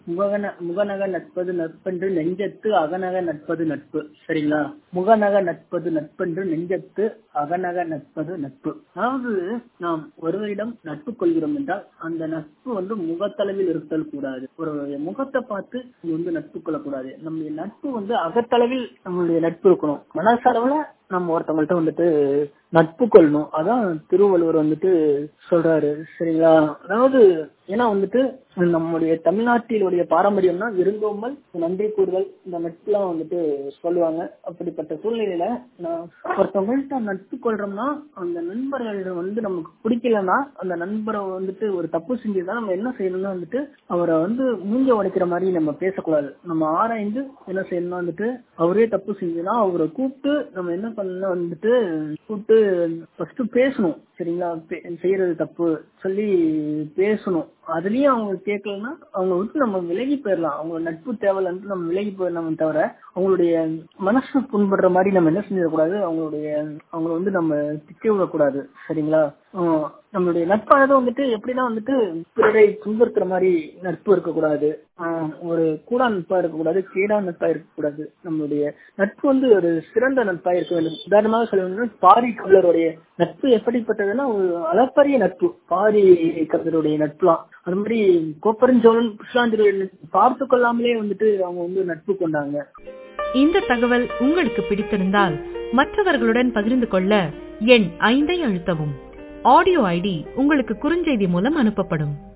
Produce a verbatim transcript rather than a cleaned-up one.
முகன முகநக நட்பது நட்பென்று நெஞ்சத்து அகநக நட்பது நட்பு. சரிங்களா? முகநக நட்பது நட்பென்று நெஞ்சத்து அகநக நட்பது நட்பு. அதாவது நாம் ஒருவரிடம் நட்பு கொள்கிறோம் என்றால் அந்த நட்பு வந்து முகத்தளவில் இருத்தல் கூடாது. ஒரு முகத்தை பார்த்து வந்து நட்பு கொள்ளக்கூடாது. நம்முடைய நட்பு வந்து அகத்தளவில் நம்மளுடைய நட்பு இருக்கணும். மனசளவுல நம்ம ஒருத்தவங்கள்ட்ட வந்துட்டு நட்பு கொள்ளணும். அதான் திருவள்ளுவர் வந்துட்டு சொல்றாரு. சரிங்களா? அதாவது ஏன்னா வந்துட்டு நம்முடைய தமிழ்நாட்டினுடைய பாரம்பரியம்னா விருந்தோம்பல், நன்றி கூறுதல், இந்த நட்புலாம் வந்துட்டு சொல்லுவாங்க. அப்படிப்பட்ட சூழ்நிலையில நான் ஒருத்தவங்கள்ட்ட நட்பு கொள்றோம்னா அந்த நண்பர்கள் வந்து நமக்கு பிடிக்கலன்னா அந்த நண்பரை வந்துட்டு ஒரு தப்பு செஞ்சுதான் நம்ம என்ன செய்யணும்னா வந்துட்டு அவரை வந்து மூஞ்ச உடைக்கிற மாதிரி நம்ம பேசக்கூடாது. நம்ம ஆராய்ந்து என்ன செய்யணும்னா வந்துட்டு அவரே தப்பு செஞ்சுன்னா அவரை கூப்பிட்டு நம்ம என்ன பண்ணணும் வந்துட்டு கூப்பிட்டு ஃபர்ஸ்ட் பேசணும். சரிங்களா? செய்யறது தப்பு சொல்லி பேசணும். அதுலயும் அவங்க கேட்கலன்னா அவங்க விட்டு நம்ம விலகி போயிடலாம். அவங்க நட்பு தேவையில்லைன்னு நம்ம விலகி போயிடலாம் தவிர அவங்களுடைய மனசு புண்படுற மாதிரி நம்ம என்ன செஞ்சிடக்கூடாது. அவங்களுடைய அவங்களை வந்து நம்ம திக்க விடக்கூடாது. சரிங்களா? நம்மளுடைய நட்பானது வந்துட்டு எப்படின்னா வந்துட்டு பிறரை துன்புறுத்துற மாதிரி நட்பு இருக்கக்கூடாது. ஒரு கூடா நட்பா இருக்கக்கூடாது, கேடா நட்பா இருக்கக்கூடாது. நம்மளுடைய நட்பு வந்து ஒரு சிறந்த நட்பா இருக்க வேண்டும். உதாரணமாக சொல்ல வேண்டும், பாரி கபிலருடைய நட்பு எப்படிப்பட்டதுன்னா ஒரு அளப்பரிய நட்பு. பாரி கபிலருடைய நட்புலாம் அது மாதிரி கோப்பரஞ்சோழன் புஷ்லாந்திர பார்த்து கொள்ளாமலே வந்துட்டு அவங்க வந்து நட்பு கொண்டாங்க. இந்த தகவல் உங்களுக்கு பிடித்திருந்தால் மற்றவர்களுடன் பகிர்ந்து கொள்ள எண் ஐந்தை அழுத்தவும். ஆடியோ ஐடி உங்களுக்கு குறுஞ்செய்தி மூலம் அனுப்பப்படும்.